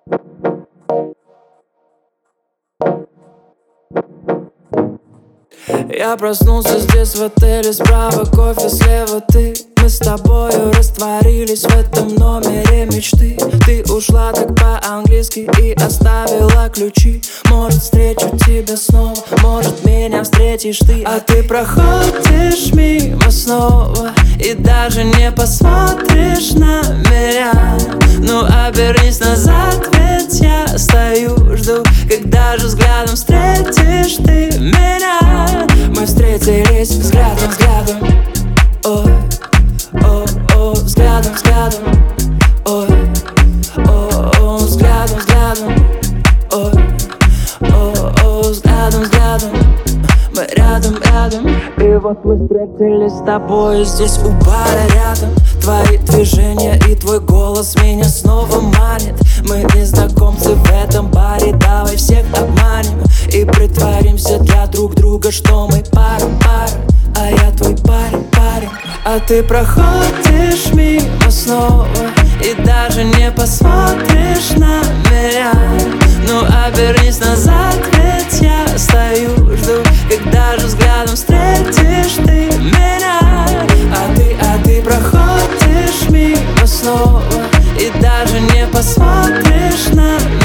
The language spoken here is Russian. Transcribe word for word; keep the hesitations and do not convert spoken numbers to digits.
Я проснулся здесь в отеле, справа кофе, слева ты. Мы с тобою растворились в этом номере мечты. Ты ушла так по-английски и оставила ключи. Может, встречу тебя снова, может, меня встретишь ты. А ты проходишь мимо снова и даже не посмотришь на меня. Ну обернись назад, ведь я стою, жду, когда же взглядом встретишь ты меня. Мы встретились взглядом, взглядом. Ой, о, о, взглядом, взглядом. Ой, о, о, взглядом, взглядом. Ой, о, о, взглядом, взглядом. Мы рядом, рядом. И вот мы встретились с тобой здесь у бара рядом. Твои движения и твой голос меня снова манит. Мы незнакомцы в этом баре, давай всех обманем и притворимся для друг друга, что мы пара, пара. А я твой парень, парень. А ты проходишь мимо снова и даже не посмотришь на меня. Ну обернись назад, ведь я стою, жду, когда же взглядом встретишь ты меня. А ты, а ты проходишь мимо снова и даже не посмотришь на меня.